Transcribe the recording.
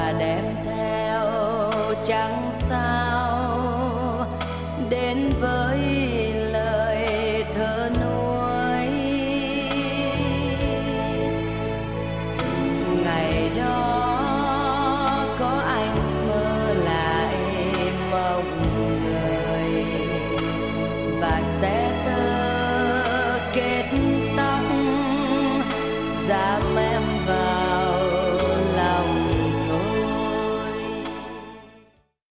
và đem theo chẳng sao đến với lời thơ nuối. Ngày đó